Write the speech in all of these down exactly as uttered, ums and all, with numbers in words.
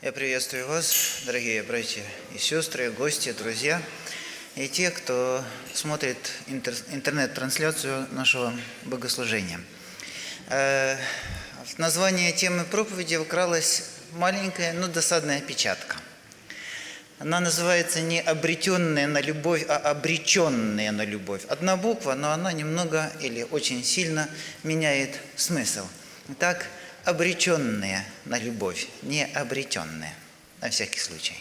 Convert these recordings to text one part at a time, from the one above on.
Я приветствую вас, дорогие братья и сестры, гости, друзья, и те, кто смотрит интер интернет-трансляцию нашего богослужения. Э, в название темы проповеди вкралась маленькая, но досадная опечатка. Она называется не «обретенные на любовь», а «обреченные на любовь». Одна буква, но она немного или очень сильно меняет смысл. Итак, обреченные на любовь, не обретенные, на всякий случай.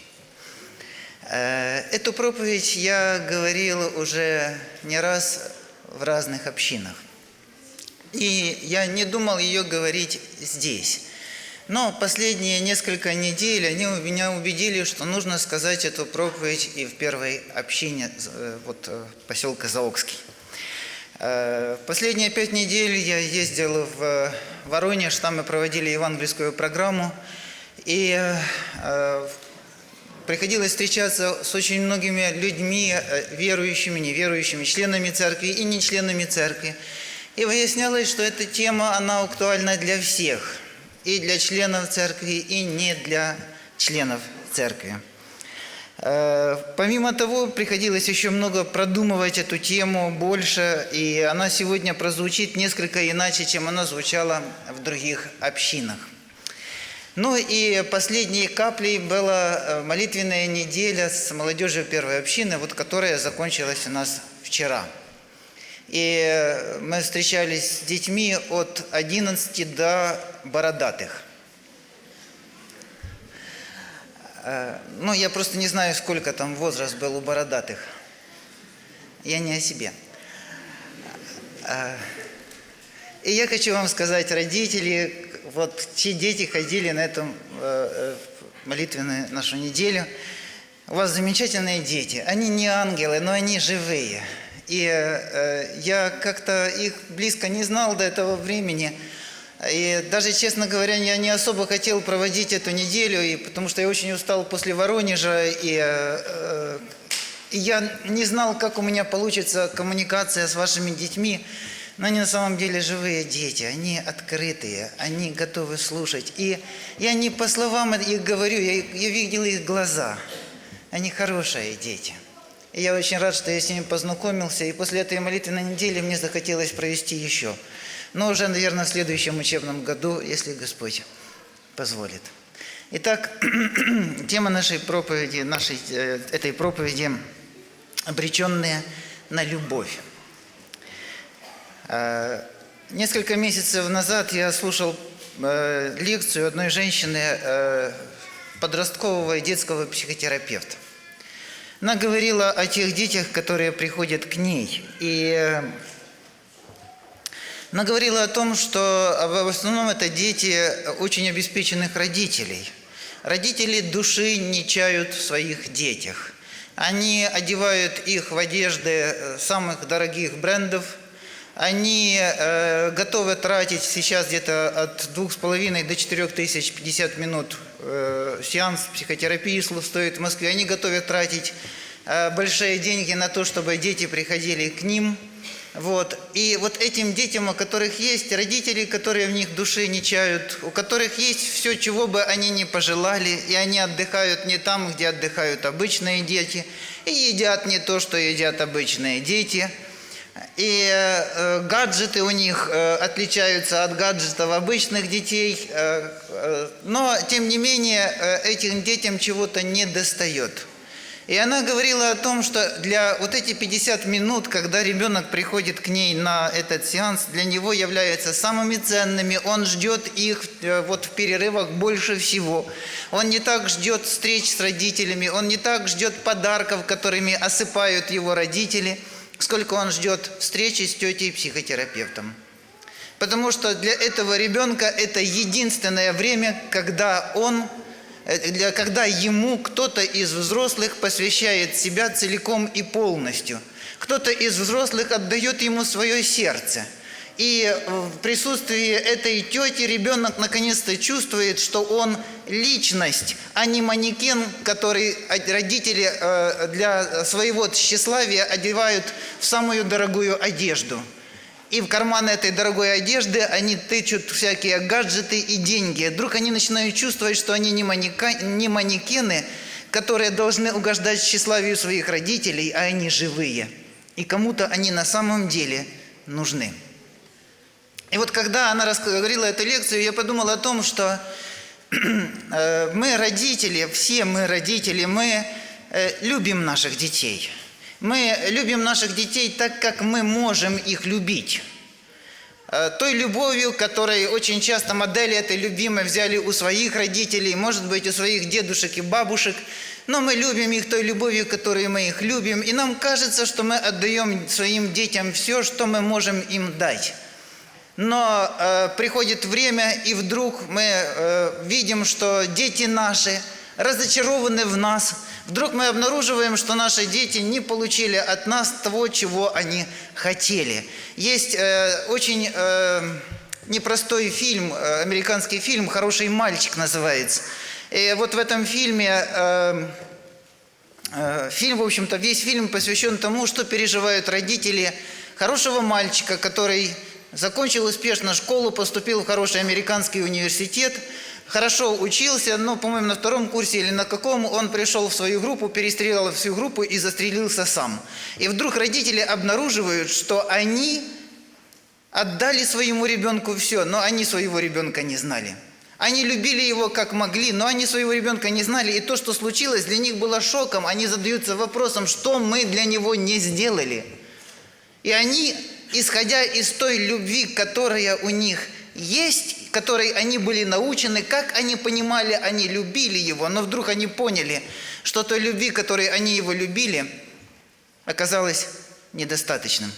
Эту проповедь я говорил уже не раз в разных общинах. И я не думал ее говорить здесь. Но последние несколько недель они меня убедили, что нужно сказать эту проповедь и в первой общине вот, поселка Заокский. Последние пять недель я ездил в Воронеж, там мы проводили евангельскую программу, и э, приходилось встречаться с очень многими людьми, верующими, неверующими, членами церкви и не членами церкви. И выяснялось, что эта тема, она актуальна для всех, и для членов церкви, и не для членов церкви. Помимо того, приходилось еще много продумывать эту тему больше, и она сегодня прозвучит несколько иначе, чем она звучала в других общинах. Ну и последней каплей была молитвенная неделя с молодежью первой общины, вот, которая закончилась у нас вчера. И мы встречались с детьми от одиннадцати до бородатых. Ну, я просто не знаю, сколько там возраст был у бородатых. Я не о себе. И я хочу вам сказать, родители, вот чьи дети ходили на эту молитвенную нашу неделю, у вас замечательные дети. Они не ангелы, но они живые. И я как-то их близко не знал до этого времени. И даже, честно говоря, я не особо хотел проводить эту неделю, и потому что я очень устал после Воронежа, и, э, и я не знал, как у меня получится коммуникация с вашими детьми. Но они на самом деле живые дети, они открытые, они готовы слушать. И я не по словам их говорю, я, я видел их глаза. Они хорошие дети. И я очень рад, что я с ними познакомился, и после этой молитвенной недели мне захотелось провести еще. Но уже, наверное, в следующем учебном году, если Господь позволит. Итак, тема нашей проповеди, нашей, этой проповеди «Обреченные на любовь». Несколько месяцев назад я слушал лекцию одной женщины, подросткового и детского психотерапевта. Она говорила о тех детях, которые приходят к ней, и она говорила о том, что в основном это дети очень обеспеченных родителей. Родители души не чают в своих детях. Они одевают их в одежды самых дорогих брендов. Они э, готовы тратить сейчас где-то от двух с половиной до четырех тысяч пятьдесят минут э, сеанс психотерапии стоит в Москве. Они готовы тратить э, большие деньги на то, чтобы дети приходили к ним. Вот. И вот этим детям, у которых есть родители, которые в них души не чают, у которых есть все, чего бы они ни пожелали, и они отдыхают не там, где отдыхают обычные дети, и едят не то, что едят обычные дети, и э, гаджеты у них э, отличаются от гаджетов обычных детей, э, э, но, тем не менее, э, этим детям чего-то недостает. И она говорила о том, что для вот эти пятьдесят минут, когда ребенок приходит к ней на этот сеанс, для него являются самыми ценными. Он ждет их вот в перерывах больше всего. Он не так ждет встреч с родителями, он не так ждет подарков, которыми осыпают его родители, сколько он ждет встречи с тетей-психотерапевтом. Потому что для этого ребенка это единственное время, когда он... когда ему кто-то из взрослых посвящает себя целиком и полностью. Кто-то из взрослых отдает ему свое сердце. И в присутствии этой тети ребенок наконец-то чувствует, что он личность, а не манекен, который родители для своего тщеславия одевают в самую дорогую одежду. И в карманы этой дорогой одежды они тычут всякие гаджеты и деньги. Вдруг они начинают чувствовать, что они не, манека... не манекены, которые должны угождать тщеславию своих родителей, а они живые. И кому-то они на самом деле нужны. И вот когда она говорила эту лекцию, я подумал о том, что мы родители, все мы родители, мы любим наших детей. Мы любим наших детей так, как мы можем их любить. Той любовью, которой очень часто модели этой любимой взяли у своих родителей, может быть, у своих дедушек и бабушек, но мы любим их той любовью, которой мы их любим, и нам кажется, что мы отдаем своим детям все, что мы можем им дать. Но э, приходит время, и вдруг мы э, видим, что дети наши разочарованы в нас. Вдруг мы обнаруживаем, что наши дети не получили от нас того, чего они хотели. Есть э, очень э, непростой фильм, э, американский фильм «Хороший мальчик» называется. И вот в этом фильме, э, э, фильм, в общем-то, весь фильм посвящен тому, что переживают родители хорошего мальчика, который закончил успешно школу, поступил в хороший американский университет, хорошо учился, но, по-моему, на втором курсе или на каком он пришел в свою группу, перестрелял всю группу и застрелился сам. И вдруг родители обнаруживают, что они отдали своему ребенку все, но они своего ребенка не знали. Они любили его как могли, но они своего ребенка не знали. И то, что случилось, для них было шоком. Они задаются вопросом, что мы для него не сделали. И они, исходя из той любви, которая у них есть, которой они были научены, как они понимали, они любили его, но вдруг они поняли, что той любви, которой они его любили, оказалось недостаточным.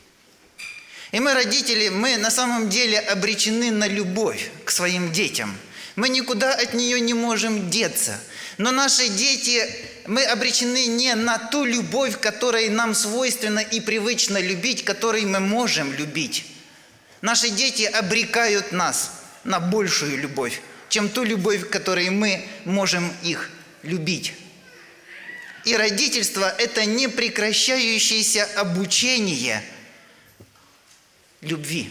И мы, родители, мы на самом деле обречены на любовь к своим детям. Мы никуда от нее не можем деться. Но наши дети, мы обречены не на ту любовь, которой нам свойственно и привычно любить, которой мы можем любить. Наши дети обрекают нас на большую любовь, чем ту любовь, которой мы можем их любить. И родительство – это непрекращающееся обучение любви.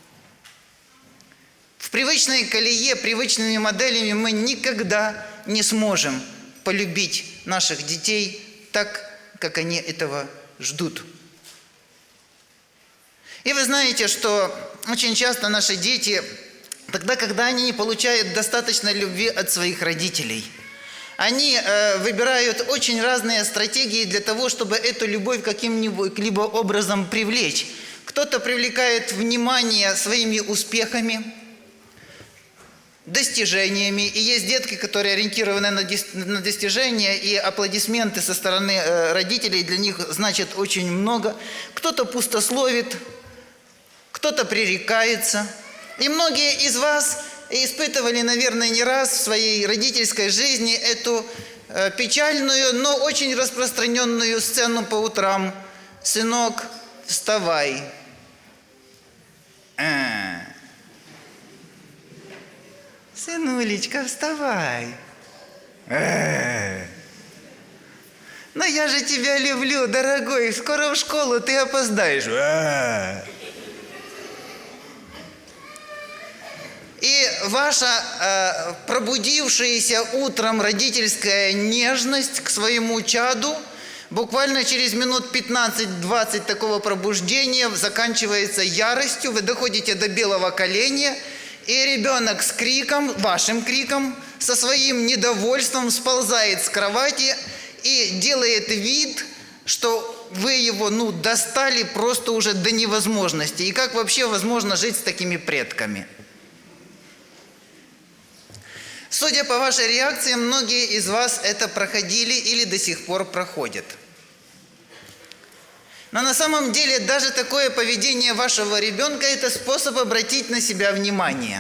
В привычной колее, привычными моделями мы никогда не сможем полюбить наших детей так, как они этого ждут. И вы знаете, что очень часто наши дети, тогда, когда они не получают достаточно любви от своих родителей, они э, выбирают очень разные стратегии для того, чтобы эту любовь каким-либо образом привлечь. Кто-то привлекает внимание своими успехами, достижениями. И есть детки, которые ориентированы на, дис- на достижения, и аплодисменты со стороны э, родителей для них значат очень много. Кто-то пустословит, кто-то пререкается. И многие из вас испытывали, наверное, не раз в своей родительской жизни эту э, печальную, но очень распространенную сцену по утрам. «Сынок, вставай». А. «Сынулечка, вставай». А. «Но я же тебя люблю, дорогой, скоро в школу, ты опоздаешь». А. И ваша э, пробудившаяся утром родительская нежность к своему чаду буквально через минут пятнадцать-двадцать такого пробуждения заканчивается яростью, вы доходите до белого коленя, и ребенок с криком, вашим криком, со своим недовольством сползает с кровати и делает вид, что вы его, ну, достали просто уже до невозможности. И как вообще возможно жить с такими предками? Судя по вашей реакции, многие из вас это проходили или до сих пор проходят. Но на самом деле даже такое поведение вашего ребенка – это способ обратить на себя внимание.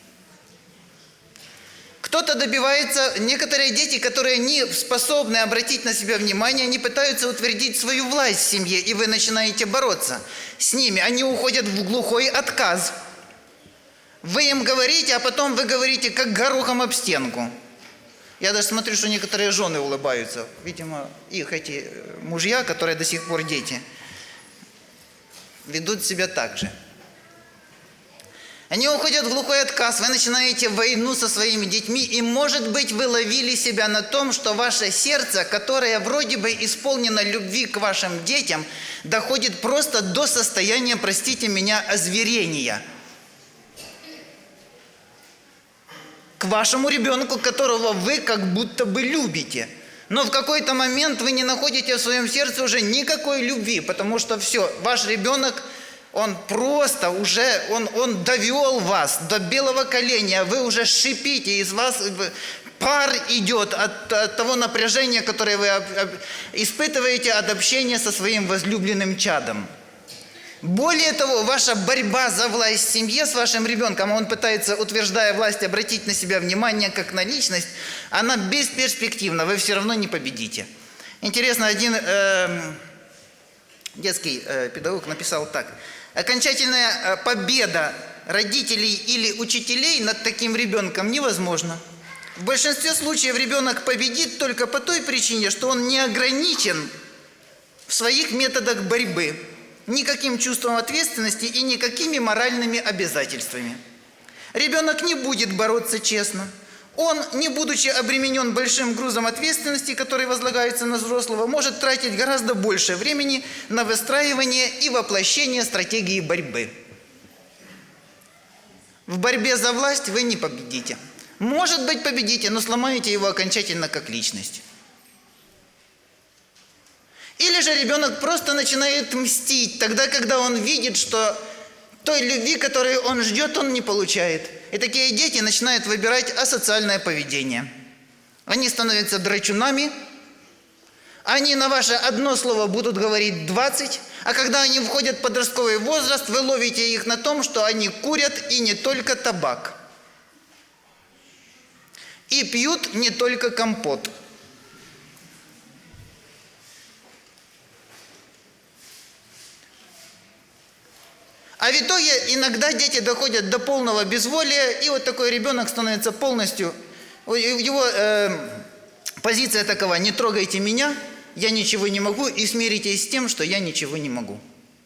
Кто-то добивается, некоторые дети, которые не способны обратить на себя внимание, они пытаются утвердить свою власть в семье, и вы начинаете бороться с ними. Они уходят в глухой отказ. Вы им говорите, а потом вы говорите, как горохом об стенку. Я даже смотрю, что некоторые жены улыбаются. Видимо, их эти мужья, которые до сих пор дети, ведут себя так же. Они уходят в глухой отказ, вы начинаете войну со своими детьми, и, может быть, вы ловили себя на том, что ваше сердце, которое вроде бы исполнено любви к вашим детям, доходит просто до состояния, простите меня, озверения. К вашему ребенку, которого вы как будто бы любите. Но в какой-то момент вы не находите в своем сердце уже никакой любви, потому что все, ваш ребенок... Он просто уже, он, он довел вас до белого коленя, вы уже шипите, из вас пар идет от, от того напряжения, которое вы испытываете от общения со своим возлюбленным чадом. Более того, ваша борьба за власть в семье с вашим ребенком, он пытается, утверждая власть, обратить на себя внимание как на личность, она бесперспективна, вы все равно не победите. Интересно, один э, детский э, педагог написал так. Окончательная победа родителей или учителей над таким ребенком невозможна. В большинстве случаев ребенок победит только по той причине, что он не ограничен в своих методах борьбы, никаким чувством ответственности и никакими моральными обязательствами. Ребенок не будет бороться честно. Он, не будучи обременен большим грузом ответственности, который возлагается на взрослого, может тратить гораздо больше времени на выстраивание и воплощение стратегии борьбы. В борьбе за власть вы не победите. Может быть, победите, но сломаете его окончательно как личность. Или же ребенок просто начинает мстить, тогда, когда он видит, что той любви, которую он ждет, он не получает. И такие дети начинают выбирать асоциальное поведение. Они становятся драчунами, они на ваше одно слово будут говорить двадцать, а когда они входят в подростковый возраст, вы ловите их на том, что они курят и не только табак. И пьют не только компот. А в итоге иногда дети доходят до полного безволия, и вот такой ребенок становится полностью... Его э, позиция такова: не трогайте меня, я ничего не могу, и смиритесь с тем, что я ничего не могу.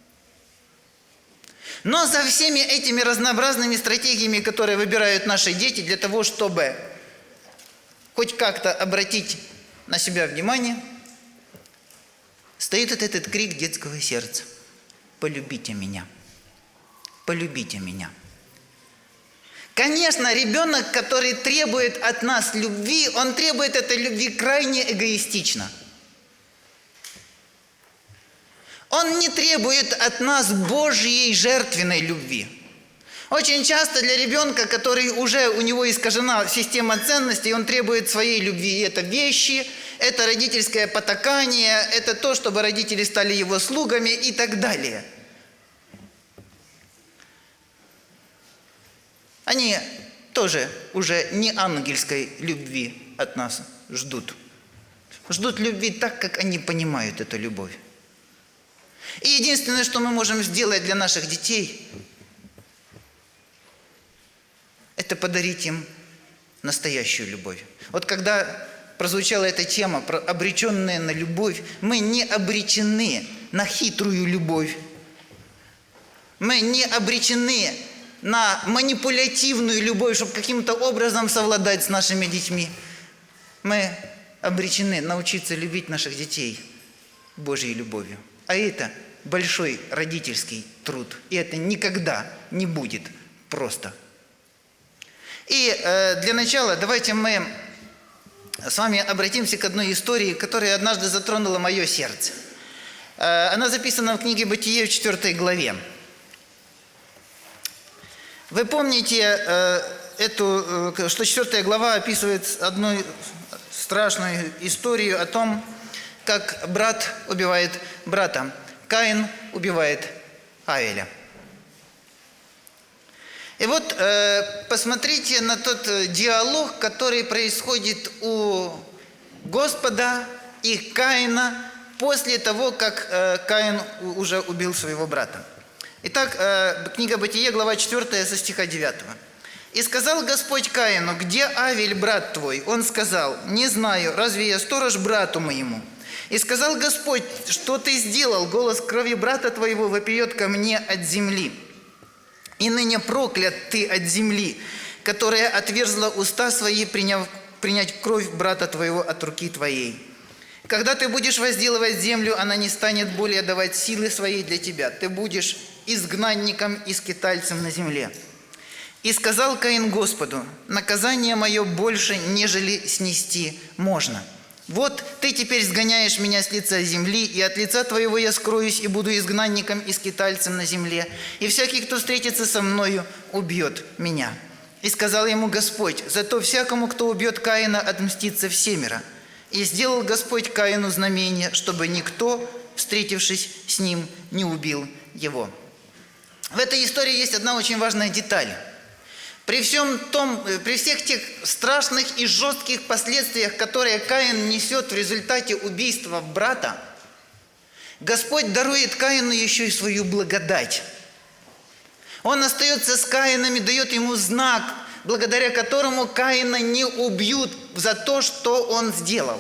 Но за всеми этими разнообразными стратегиями, которые выбирают наши дети для того, чтобы хоть как-то обратить на себя внимание, стоит вот этот крик детского сердца: «Полюбите меня». Полюбите меня. Конечно, ребенок, который требует от нас любви, он требует этой любви крайне эгоистично. Он не требует от нас Божьей жертвенной любви. Очень часто для ребенка, который уже у него искажена система ценностей, он требует своей любви. И это вещи, это родительское потакание, это то, чтобы родители стали его слугами и так далее. Они тоже уже не ангельской любви от нас ждут. Ждут любви так, как они понимают эту любовь. И единственное, что мы можем сделать для наших детей, это подарить им настоящую любовь. Вот когда прозвучала эта тема про обреченные на любовь, мы не обречены на хитрую любовь. Мы не обречены на манипулятивную любовь, чтобы каким-то образом совладать с нашими детьми. Мы обречены научиться любить наших детей Божьей любовью. А это большой родительский труд. И это никогда не будет просто. И э, для начала давайте мы с вами обратимся к одной истории, которая однажды затронула мое сердце. Э, она записана в книге «Бытие» в четвёртой главе. Вы помните э, эту, э, что четвёртая глава описывает одну страшную историю о том, как брат убивает брата. Каин убивает Авеля. И вот э, посмотрите на тот диалог, который происходит у Господа и Каина после того, как э, Каин уже убил своего брата. Итак, э, книга Бытие, глава четвёртая, со стиха девятого. «И сказал Господь Каину: где Авель, брат твой? Он сказал: не знаю, разве я сторож брату моему? И сказал Господь: что ты сделал? Голос крови брата твоего вопиет ко мне от земли. И ныне проклят ты от земли, которая отверзла уста свои, приняв, принять кровь брата твоего от руки твоей. Когда ты будешь возделывать землю, она не станет более давать силы своей для тебя. Ты будешь изгнанником и скитальцем на земле. И сказал Каин Господу: наказание мое больше, нежели снести можно. Вот ты теперь сгоняешь меня с лица земли, и от лица твоего я скроюсь, и буду изгнанником и скитальцем на земле. И всякий, кто встретится со мною, убьет меня. И сказал ему Господь: зато всякому, кто убьет Каина, отмстится всемеро. И сделал Господь Каину знамение, чтобы никто, встретившись с ним, не убил его. В этой истории есть одна очень важная деталь. При всем том, при всех тех страшных и жестких последствиях, которые Каин несет в результате убийства брата, Господь дарует Каину еще и свою благодать. Он остается с Каином и дает ему знак, благодаря которому Каина не убьют за то, что он сделал.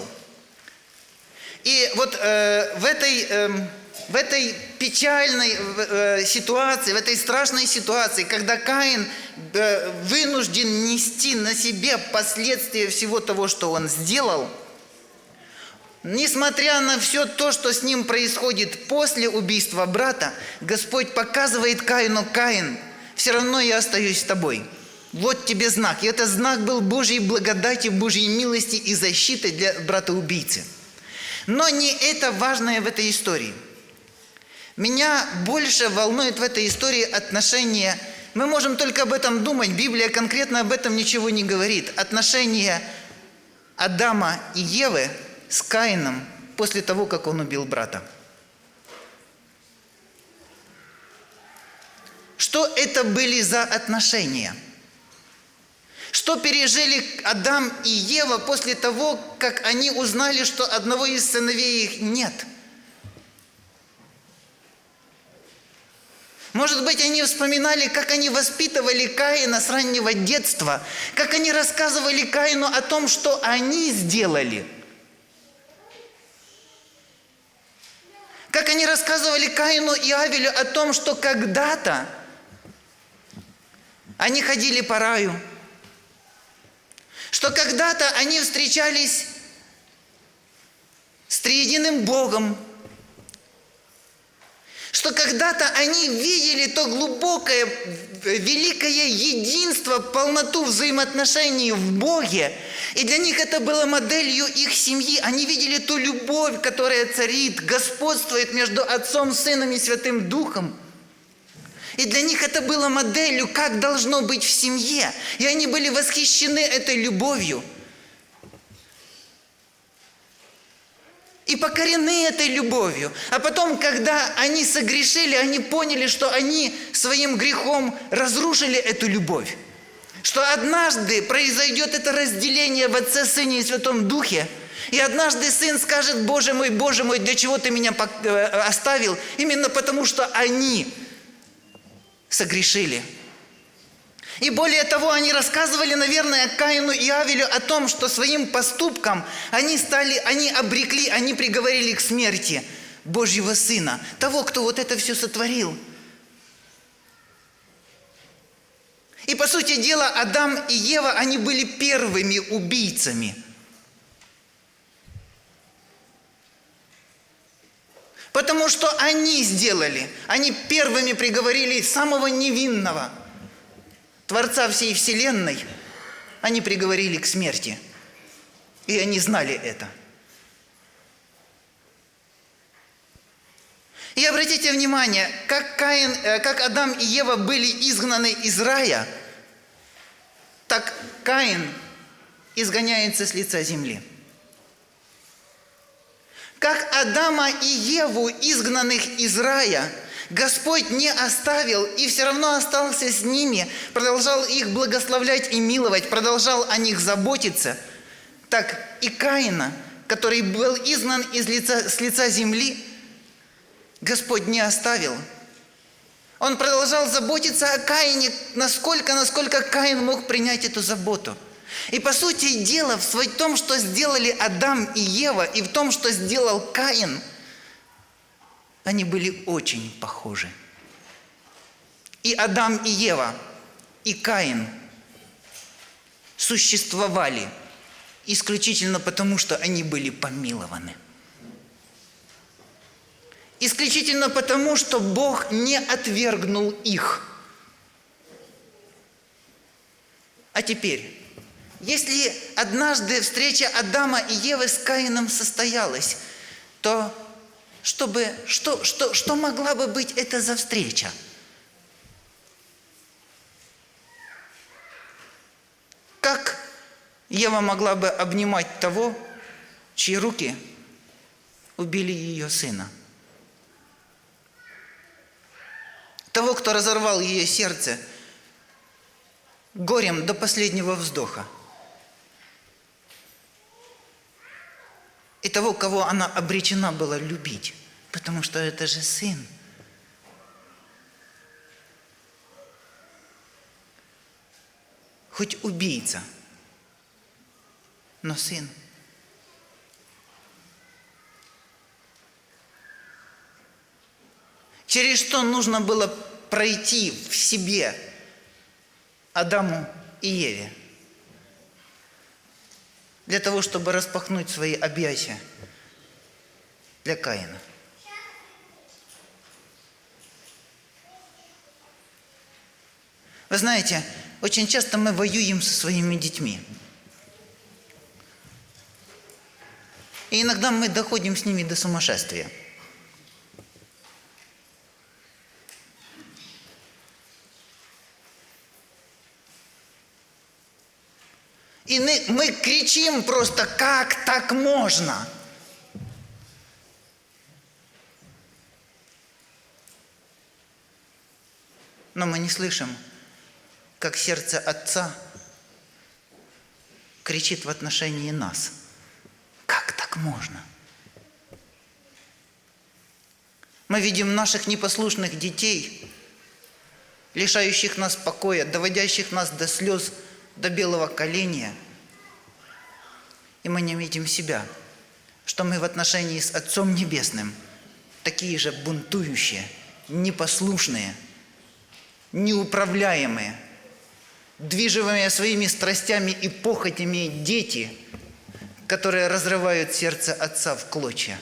И вот э, в этой... Э, В этой печальной ситуации, в этой страшной ситуации, когда Каин вынужден нести на себе последствия всего того, что он сделал, несмотря на все то, что с ним происходит после убийства брата, Господь показывает Каину: Каин, все равно я остаюсь с тобой. Вот тебе знак. И это знак был Божьей благодати, Божьей милости и защиты для брата-убийцы. Но не это важное в этой истории. Меня больше волнует в этой истории отношение, мы можем только об этом думать, Библия конкретно об этом ничего не говорит, отношение Адама и Евы с Каином после того, как он убил брата. Что это были за отношения? Что пережили Адам и Ева после того, как они узнали, что одного из сыновей их нет? Может быть, они вспоминали, как они воспитывали Каина с раннего детства, как они рассказывали Каину о том, что они сделали. Как они рассказывали Каину и Авелю о том, что когда-то они ходили по раю, что когда-то они встречались с триединым Богом, что когда-то они видели то глубокое, великое единство, полноту взаимоотношений в Боге. И для них это было моделью их семьи. Они видели ту любовь, которая царит, господствует между Отцом, Сыном и Святым Духом. И для них это было моделью, как должно быть в семье. И они были восхищены этой любовью. И покорены этой любовью. А потом, когда они согрешили, они поняли, что они своим грехом разрушили эту любовь. Что однажды произойдет это разделение в Отце, Сыне и Святом Духе. И однажды сын скажет: Боже мой, Боже мой, для чего ты меня оставил? Именно потому, что они согрешили. И более того, они рассказывали, наверное, Каину и Авелю о том, что своим поступком они стали, они обрекли, они приговорили к смерти Божьего Сына, того, кто вот это все сотворил. И по сути дела, Адам и Ева, они были первыми убийцами. Потому что они сделали, они первыми приговорили самого невинного Творца всей вселенной, они приговорили к смерти. И они знали это. И обратите внимание, как, Каин, как Адам и Ева были изгнаны из рая, так Каин изгоняется с лица земли. Как Адама и Еву, изгнанных из рая, Господь не оставил и все равно остался с ними, продолжал их благословлять и миловать, продолжал о них заботиться, так и Каина, который был изгнан из лица, с лица земли, Господь не оставил. Он продолжал заботиться о Каине, насколько, насколько Каин мог принять эту заботу. И по сути дела, в том, что сделали Адам и Ева, и в том, что сделал Каин, они были очень похожи. И Адам, и Ева, и Каин существовали исключительно потому, что они были помилованы. Исключительно потому, что Бог не отвергнул их. А теперь, если однажды встреча Адама и Евы с Каином состоялась, то чтобы, что, что, что могла бы быть это за встреча? Как Ева могла бы обнимать того, чьи руки убили ее сына? Того, кто разорвал ее сердце горем до последнего вздоха. И того, кого она обречена была любить, потому что это же сын. Хоть убийца, но сын. Через что нужно было пройти в себе Адаму и Еве для того, чтобы распахнуть свои объятия для Каина? Вы знаете, очень часто мы воюем со своими детьми. И иногда мы доходим с ними до сумасшествия. И мы, мы кричим просто, как так можно? Но мы не слышим, как сердце Отца кричит в отношении нас. Как так можно? Мы видим наших непослушных детей, лишающих нас покоя, доводящих нас до слез, до белого коленя. И мы не видим себя, что мы в отношении с Отцом Небесным такие же бунтующие, непослушные, неуправляемые, движимые своими страстями и похотями дети, которые разрывают сердце Отца в клочья.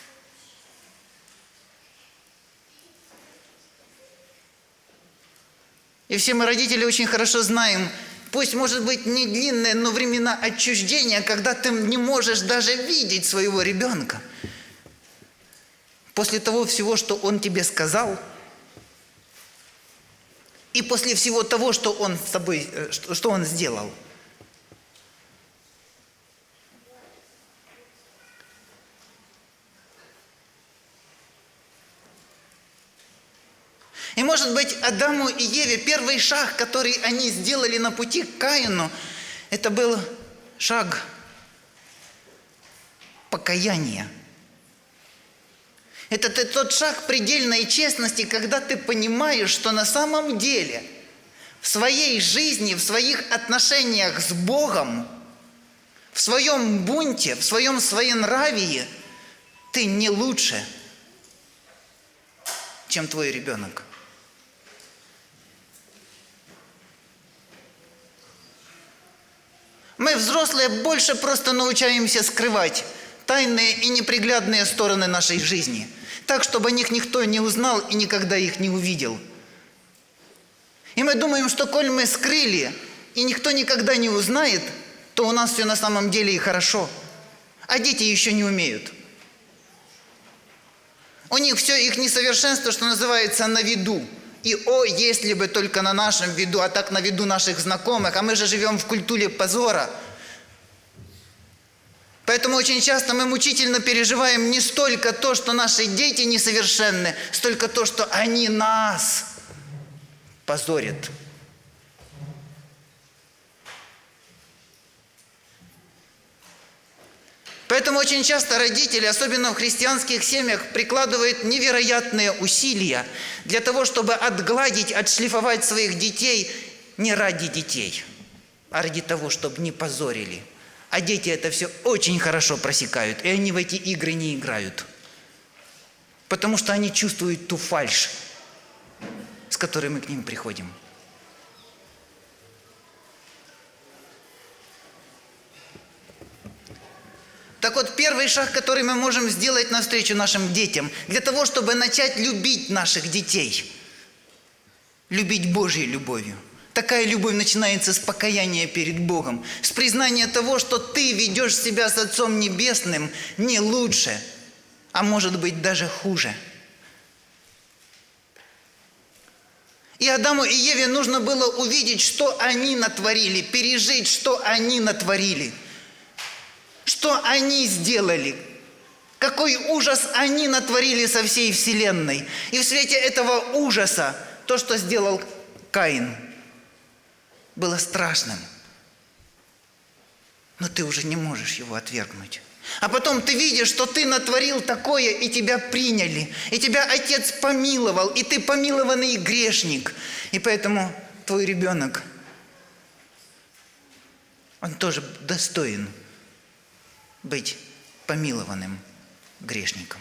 И все мы, родители, очень хорошо знаем, пусть, может быть, не длинные, но времена отчуждения, когда ты не можешь даже видеть своего ребенка. После того всего, что он тебе сказал, и после всего того, что он с тобой, что он сделал. И, может быть, Адаму и Еве первый шаг, который они сделали на пути к Каину, это был шаг покаяния. Это тот шаг предельной честности, когда ты понимаешь, что на самом деле в своей жизни, в своих отношениях с Богом, в своем бунте, в своем своенравии ты не лучше, чем твой ребенок. Мы, взрослые, больше просто научаемся скрывать тайные и неприглядные стороны нашей жизни, так, чтобы о них никто не узнал и никогда их не увидел. И мы думаем, что коль мы скрыли, и никто никогда не узнает, то у нас все на самом деле и хорошо. А дети еще не умеют. У них все их несовершенство, что называется, на виду. И о, если бы только на нашем виду, а так на виду наших знакомых, а мы же живем в культуре позора. Поэтому очень часто мы мучительно переживаем не столько то, что наши дети несовершенны, столько то, что они нас позорят. Поэтому очень часто родители, особенно в христианских семьях, прикладывают невероятные усилия для того, чтобы отгладить, отшлифовать своих детей не ради детей, а ради того, чтобы не позорили. А дети это все очень хорошо просекают, и они в эти игры не играют. Потому что они чувствуют ту фальшь, с которой мы к ним приходим. Так вот, первый шаг, который мы можем сделать навстречу нашим детям, для того, чтобы начать любить наших детей, любить Божьей любовью. Такая любовь начинается с покаяния перед Богом, с признания того, что ты ведешь себя с Отцом Небесным не лучше, а может быть даже хуже. И Адаму и Еве нужно было увидеть, что они натворили, пережить, что они натворили. Что они сделали? Какой ужас они натворили со всей вселенной? И в свете этого ужаса то, что сделал Каин, было страшным. Но ты уже не можешь его отвергнуть. А потом ты видишь, что ты натворил такое, и тебя приняли. И тебя Отец помиловал, и ты помилованный грешник. И поэтому твой ребенок, он тоже достоин быть помилованным грешником.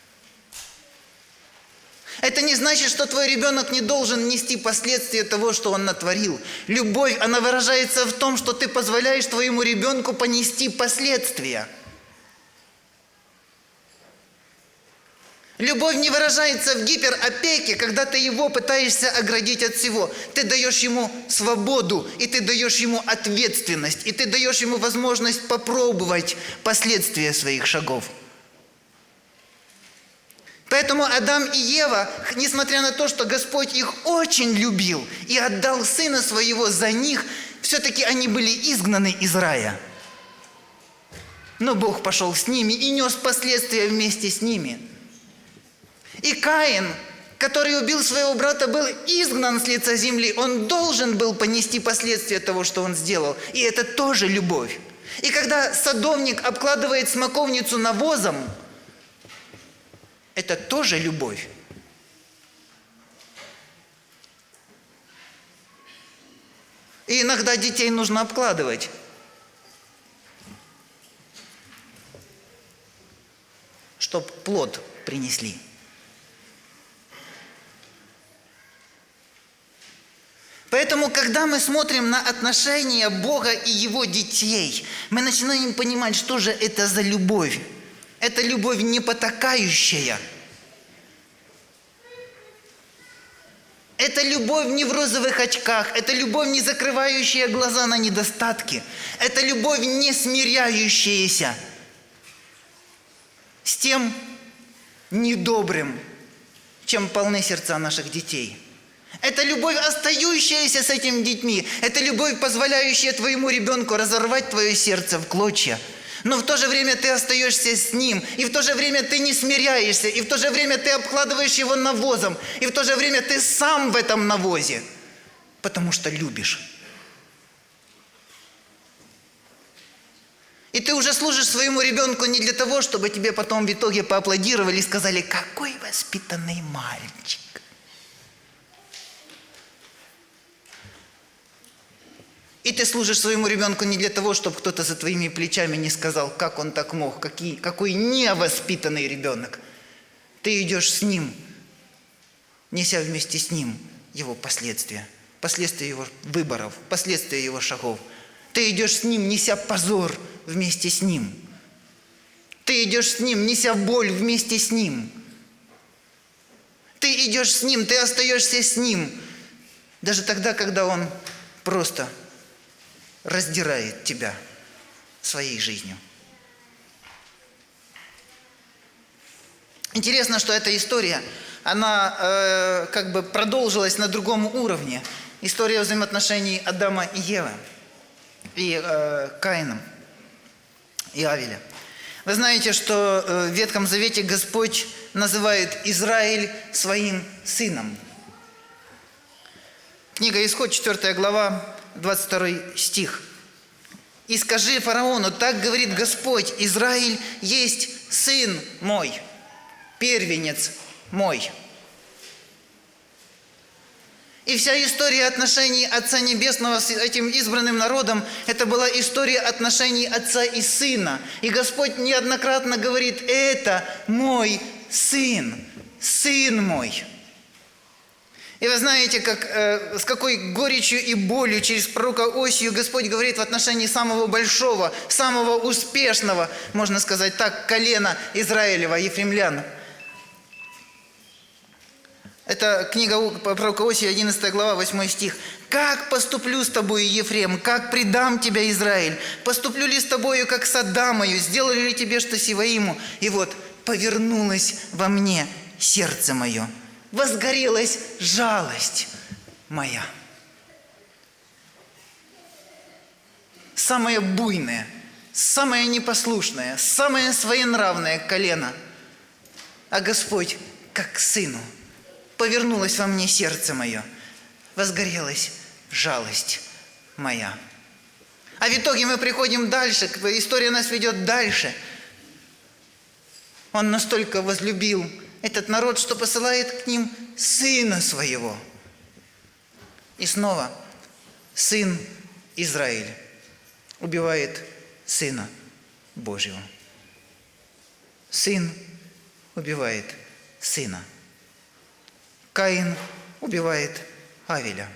Это не значит, что твой ребенок не должен нести последствия того, что он натворил. Любовь, она выражается в том, что ты позволяешь твоему ребенку понести последствия. Любовь не выражается в гиперопеке, когда ты его пытаешься оградить от всего. Ты даешь ему свободу, и ты даешь ему ответственность, и ты даешь ему возможность попробовать последствия своих шагов. Поэтому Адам и Ева, несмотря на то, что Господь их очень любил и отдал Сына Своего за них, все-таки они были изгнаны из рая. Но Бог пошел с ними и нес последствия вместе с ними. И Каин, который убил своего брата, был изгнан с лица земли. Он должен был понести последствия того, что он сделал. И это тоже любовь. И когда садовник обкладывает смоковницу навозом, это тоже любовь. И иногда детей нужно обкладывать. Чтоб плод принесли. Поэтому, когда мы смотрим на отношения Бога и Его детей, мы начинаем понимать, что же это за любовь. Это любовь не потакающая. Это любовь не в розовых очках. Это любовь, не закрывающая глаза на недостатки. Это любовь, не смиряющаяся с тем недобрым, чем полны сердца наших детей. Это любовь, остающаяся с этими детьми. Это любовь, позволяющая твоему ребенку разорвать твое сердце в клочья. Но в то же время ты остаешься с ним. И в то же время ты не смиряешься. И в то же время ты обкладываешь его навозом. И в то же время ты сам в этом навозе. Потому что любишь. И ты уже служишь своему ребенку не для того, чтобы тебе потом в итоге поаплодировали и сказали: какой воспитанный мальчик. И ты служишь своему ребенку не для того, чтобы кто-то за твоими плечами не сказал, как он так мог, какие, какой невоспитанный ребенок. Ты идешь с ним, неся вместе с ним его последствия, последствия его выборов, последствия его шагов. Ты идешь с ним, неся позор вместе с ним. Ты идешь с ним, неся боль вместе с ним. Ты идешь с ним, ты остаешься с ним, даже тогда, когда он просто раздирает тебя своей жизнью. Интересно, что эта история, она э, как бы продолжилась на другом уровне. История взаимоотношений Адама и Евы, и э, Каина, и Авеля. Вы знаете, что э, в Ветхом Завете Господь называет Израиль своим сыном. Книга Исход, четвёртая глава, двадцать второй стих. «И скажи фараону, так говорит Господь, Израиль есть сын мой, первенец мой». И вся история отношений Отца Небесного с этим избранным народом, это была история отношений Отца и Сына. И Господь неоднократно говорит: это мой сын, сын мой. И вы знаете, как, э, с какой горечью и болью через пророка Осию Господь говорит в отношении самого большого, самого успешного, можно сказать так, колена Израилева, ефремлян. Это книга пророка Осии, одиннадцатая глава, восьмой стих. «Как поступлю с тобою, Ефрем, как предам тебя, Израиль? Поступлю ли с тобою, как с Адамою? Сделали ли тебе, что Сиваиму? И вот повернулась во мне сердце мое, возгорелась жалость моя». Самое буйное, самое непослушное, самое своенравное колено. А Господь, как к сыну, повернулось во мне сердце мое, возгорелась жалость моя. А в итоге мы приходим дальше, история нас ведет дальше. Он настолько возлюбил этот народ, что посылает к ним сына своего. И снова сын Израиль убивает сына Божьего. Сын убивает сына. Каин убивает Авеля.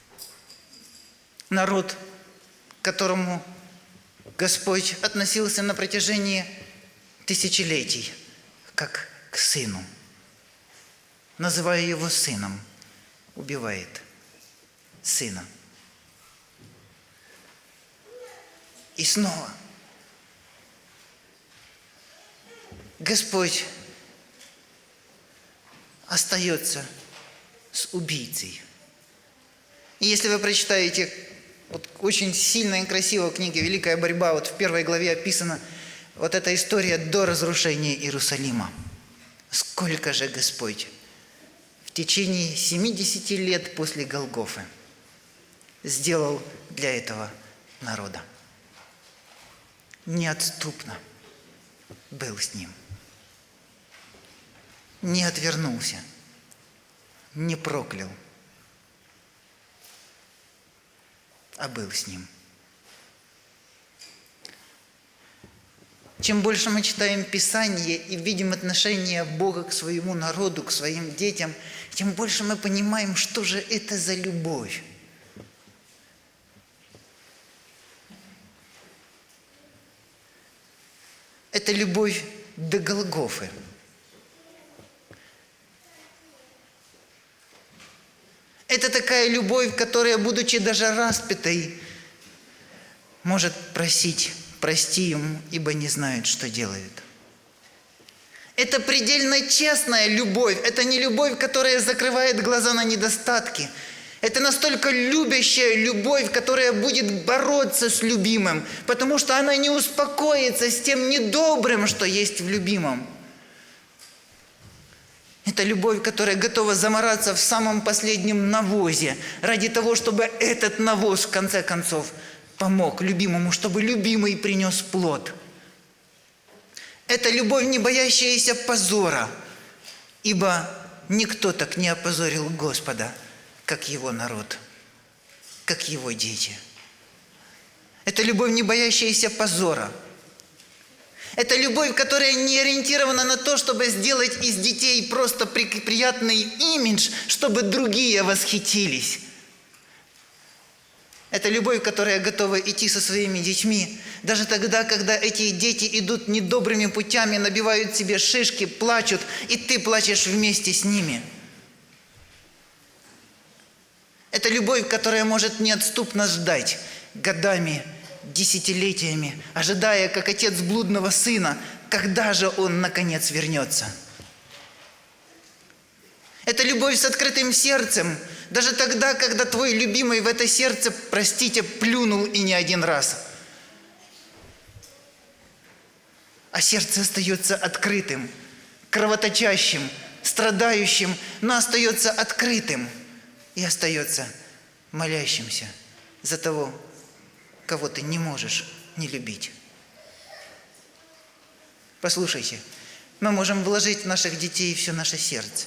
Народ, к которому Господь относился на протяжении тысячелетий, как к сыну, называя его сыном, убивает сына. И снова Господь остается с убийцей. И если вы прочитаете, вот очень сильно и красиво в книге «Великая борьба», вот в первой главе описана вот эта история до разрушения Иерусалима. Сколько же Господь в течение семидесяти лет после Голгофы сделал для этого народа. Неотступно был с ним. Не отвернулся, не проклял, а был с ним. Чем больше мы читаем Писание и видим отношение Бога к своему народу, к своим детям, тем больше мы понимаем, что же это за любовь. Это любовь до Голгофы. Это такая любовь, которая, будучи даже распятой, может просить: прости им, ибо не знают, что делают. Это предельно честная любовь. Это не любовь, которая закрывает глаза на недостатки. Это настолько любящая любовь, которая будет бороться с любимым, потому что она не успокоится с тем недобрым, что есть в любимом. Это любовь, которая готова замораться в самом последнем навозе ради того, чтобы этот навоз, в конце концов, помог любимому, чтобы любимый принес плод. Это любовь, не боящаяся позора, ибо никто так не опозорил Господа, как Его народ, как Его дети. Это любовь, не боящаяся позора. Это любовь, которая не ориентирована на то, чтобы сделать из детей просто приятный имидж, чтобы другие восхитились. Это любовь, которая готова идти со своими детьми, даже тогда, когда эти дети идут недобрыми путями, набивают себе шишки, плачут, и ты плачешь вместе с ними. Это любовь, которая может неотступно ждать годами, десятилетиями, ожидая, как отец блудного сына, когда же он, наконец, вернется. Это любовь с открытым сердцем, даже тогда, когда твой любимый в это сердце, простите, плюнул и не один раз. А сердце остается открытым, кровоточащим, страдающим, но остается открытым и остается молящимся за того, кого ты не можешь не любить. Послушайте, мы можем вложить в наших детей все наше сердце.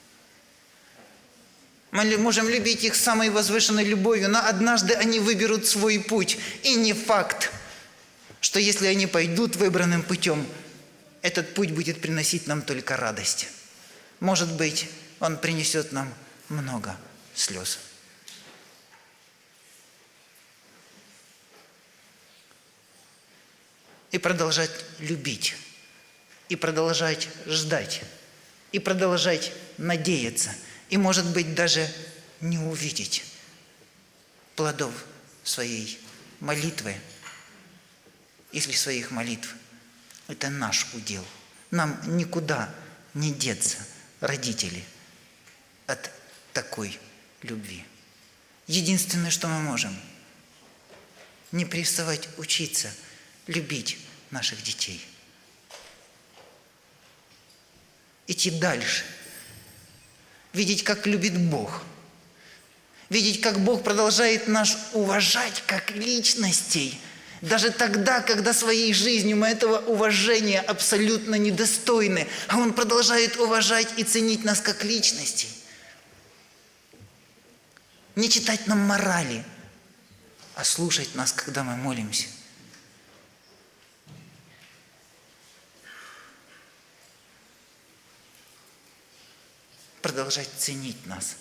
Мы можем любить их самой возвышенной любовью, но однажды они выберут свой путь. И не факт, что если они пойдут выбранным путем, этот путь будет приносить нам только радость. Может быть, он принесет нам много слез. И продолжать любить, и продолжать ждать, и продолжать надеяться, и, может быть, даже не увидеть плодов своей молитвы или своих молитв. Это наш удел. Нам никуда не деться, родители, от такой любви. Единственное, что мы можем, не переставать учиться любить наших детей. Идти дальше. Видеть, как любит Бог. Видеть, как Бог продолжает нас уважать как личностей. Даже тогда, когда своей жизнью мы этого уважения абсолютно недостойны. А Он продолжает уважать и ценить нас как личностей. Не читать нам морали, а слушать нас, когда мы молимся. Продолжать ценить нас.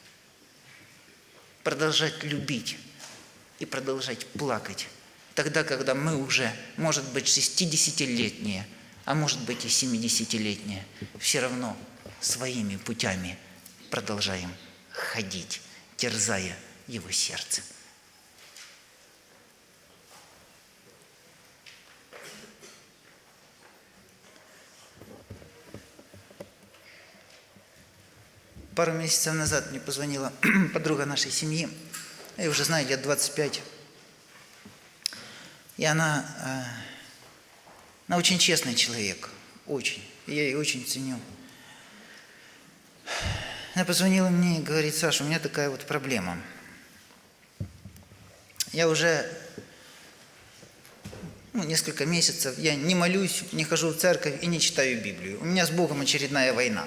Продолжать любить и продолжать плакать. Тогда, когда мы уже, может быть, шестидесятилетние, а может быть и семидесятилетние, все равно своими путями продолжаем ходить, терзая его сердце. Пару месяцев назад мне позвонила подруга нашей семьи, я ее уже знаю, лет двадцать пять. И она, она очень честный человек, очень. Я ее очень ценю. Она позвонила мне и говорит: Саша, у меня такая вот проблема. Я уже ну, несколько месяцев, я не молюсь, не хожу в церковь и не читаю Библию. У меня с Богом очередная война.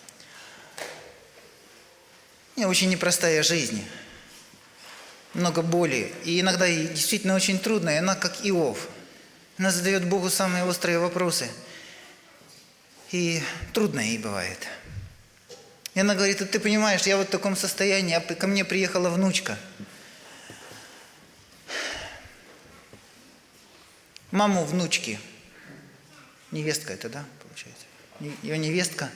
У меня очень непростая жизнь, много боли, и иногда ей действительно очень трудно, и она как Иов. Она задает Богу самые острые вопросы, и трудно ей бывает. И она говорит: ты понимаешь, я вот в таком состоянии, а ко мне приехала внучка. Маму внучки, невестка это, да, получается? Ее невестка.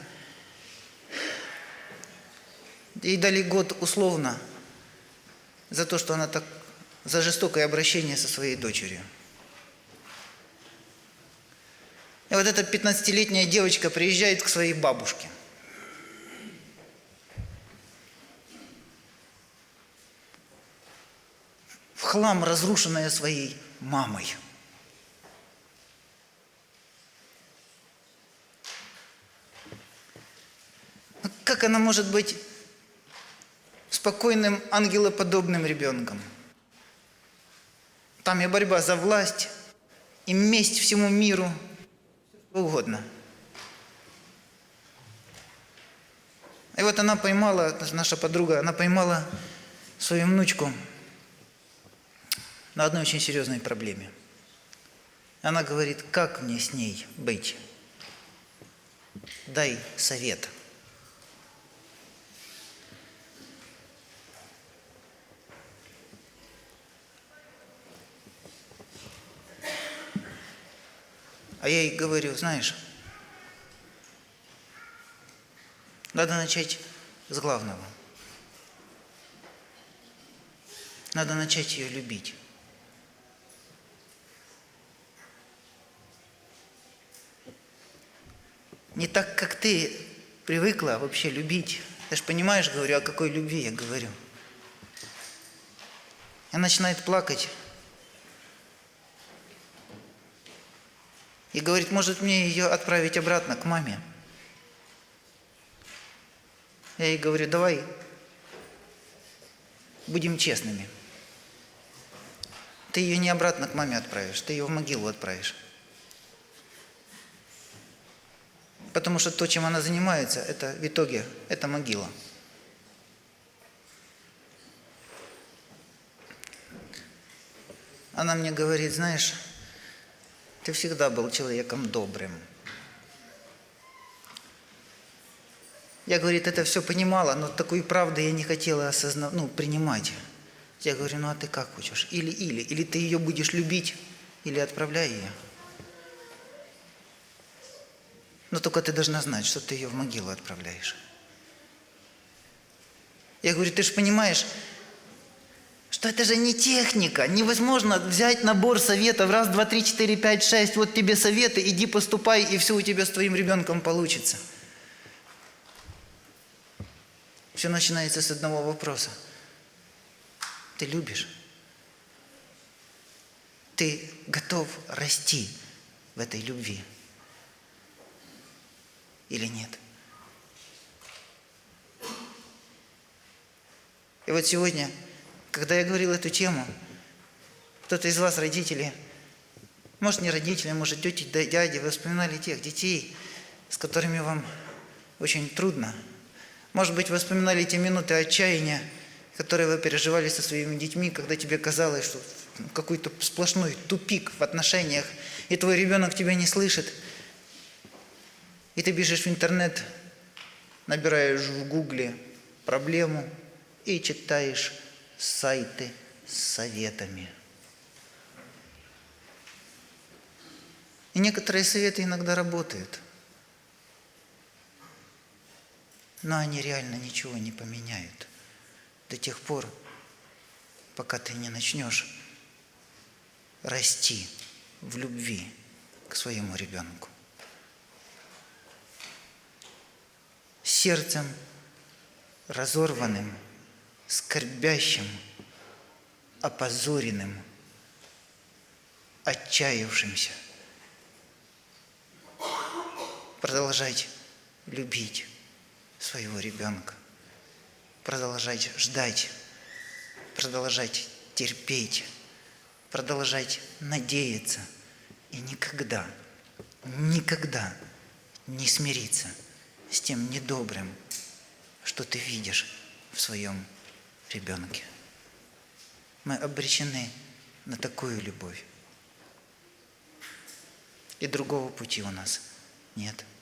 Ей дали год условно за то, что она так, за жестокое обращение со своей дочерью. И вот эта пятнадцатилетняя девочка приезжает к своей бабушке. В хлам, разрушенная своей мамой. Как она может быть спокойным, ангелоподобным ребенком? Там и борьба за власть, и месть всему миру, что угодно. И вот она поймала, наша подруга, она поймала свою внучку на одной очень серьезной проблеме. Она говорит: как мне с ней быть? Дай совет. А я ей говорю: знаешь, надо начать с главного. Надо начать ее любить. Не так, как ты привыкла вообще любить. Ты же понимаешь, говорю, о какой любви я говорю. Она начинает плакать. И говорит: может мне ее отправить обратно к маме? Я ей говорю: давай будем честными. Ты ее не обратно к маме отправишь, ты ее в могилу отправишь. Потому что то, чем она занимается, это в итоге, это могила. Она мне говорит: знаешь, ты всегда был человеком добрым. Я, говорит, это все понимала, но такой правды я не хотела осознав... ну, принимать. Я говорю, ну а ты как хочешь? Или-или. Или ты ее будешь любить, или отправляй ее. Но только ты должна знать, что ты ее в могилу отправляешь. Я говорю, ты же понимаешь, что это же не техника. Невозможно взять набор советов. Раз, два, три, четыре, пять, шесть. Вот тебе советы, иди поступай, и все у тебя с твоим ребенком получится. Все начинается с одного вопроса. Ты любишь? Ты готов расти в этой любви? Или нет? И вот сегодня, когда я говорил эту тему, кто-то из вас, родители, может не родители, может тети, дяди, вы вспоминали тех детей, с которыми вам очень трудно. Может быть, вы вспоминали те минуты отчаяния, которые вы переживали со своими детьми, когда тебе казалось, что какой-то сплошной тупик в отношениях, и твой ребенок тебя не слышит. И ты бежишь в интернет, набираешь в гугле проблему и читаешь сайты с советами. И некоторые советы иногда работают, но они реально ничего не поменяют до тех пор, пока ты не начнешь расти в любви к своему ребенку. Сердцем разорванным, скорбящим, опозоренным, отчаявшимся. Продолжать любить своего ребенка, продолжать ждать, продолжать терпеть, продолжать надеяться и никогда, никогда не смириться с тем недобрым, что ты видишь в своем ребенке. Мы обречены на такую любовь. И другого пути у нас нет.